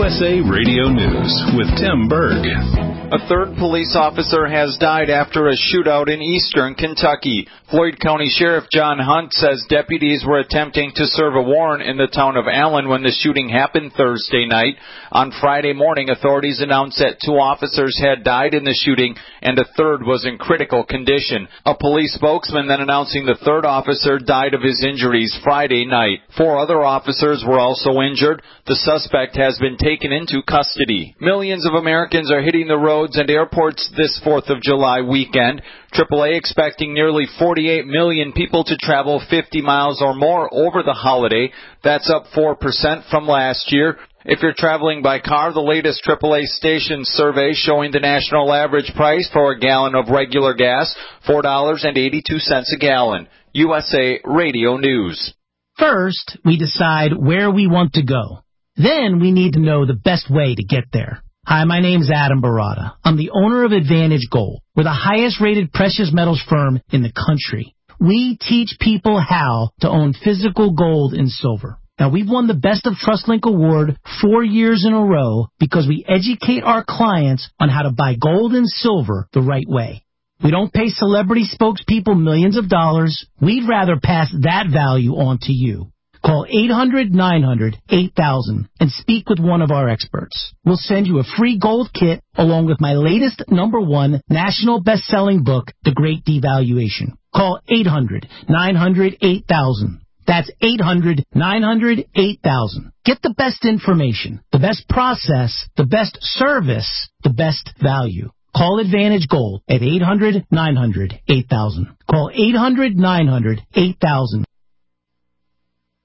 USA Radio News with Tim Berg. A third police officer has died after a shootout in eastern Kentucky. Floyd County Sheriff John Hunt says deputies were attempting to serve a warrant in the town of Allen when the shooting happened Thursday night. On Friday morning, authorities announced that 2 officers had died in the shooting and a third was in critical condition. A police spokesman then announcing the third officer died of his injuries Friday night. 4 other officers were also injured. The suspect has been taken into custody. Millions of Americans are hitting the roads and airports this 4th of July weekend. AAA expecting nearly 48 million people to travel 50 miles or more over the holiday. That's up 4% from last year. If you're traveling by car, the latest AAA station survey showing the national average price for a gallon of regular gas, $4.82 a gallon. USA Radio News. First, we decide where we want to go. Then we need to know the best way to get there. Hi, my name's Adam Barada. I'm the owner of Advantage Gold. We're the highest rated precious metals firm in the country. We teach people how to own physical gold and silver. Now, we've won the Best of TrustLink Award 4 years in a row because we educate our clients on how to buy gold and silver the right way. We don't pay celebrity spokespeople millions of dollars. We'd rather pass that value on to you. Call 800-900-8000 and speak with one of our experts. We'll send you a free gold kit along with my latest #1 national best-selling book, The Great Devaluation. Call 800-900-8000. That's 800-900-8000. Get the best information, the best process, the best service, the best value. Call Advantage Gold at 800-900-8000. Call 800-900-8000.